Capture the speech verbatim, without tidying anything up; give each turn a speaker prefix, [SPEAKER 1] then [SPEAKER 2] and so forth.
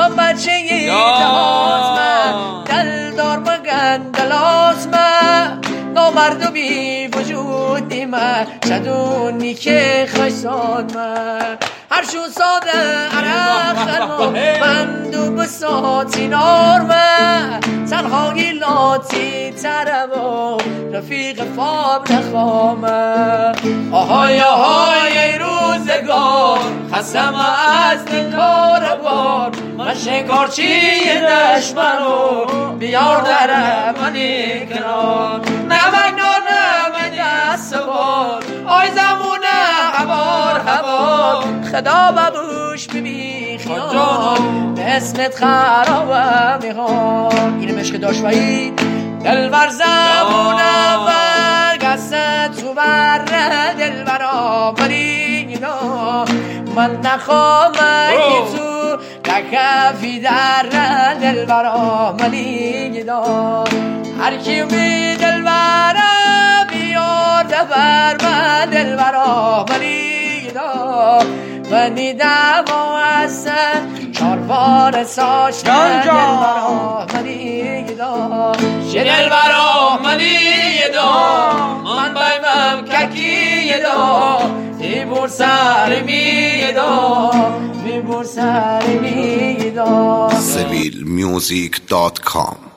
[SPEAKER 1] من بچه دهات من دل دار مگن دلاز من نامرد و بی وجودی من شدونی که خشاد من هر شو ساده عرق خرما من دو بساتی نار من تنهایی لاتی ترم و رفیق فاب نخوامه آهای آهای روزگار خستم از نکار بار من شکارچی دشمنو بیار در منی کنار نمک نار نمک دست بار آی زمونه هوار هوار خدا ببوش ببی خیال به اسمت خرابم میخوام اینه مشک داشوایی دلبر زمونه ور گسته تو بر دلبرا ولی اینا من نخوام که تو ککفی در دلبرا ولی اینا هر کی می دلبرا بیار دبر من دلبرا ولی اینا و نیدم و هستن چاربار ساش دلبرا ولی اینا دلبرا ولی اینا من بایم ککی دا میبور سر میدا میبور سر میدا
[SPEAKER 2] سویل میوزیک دات کام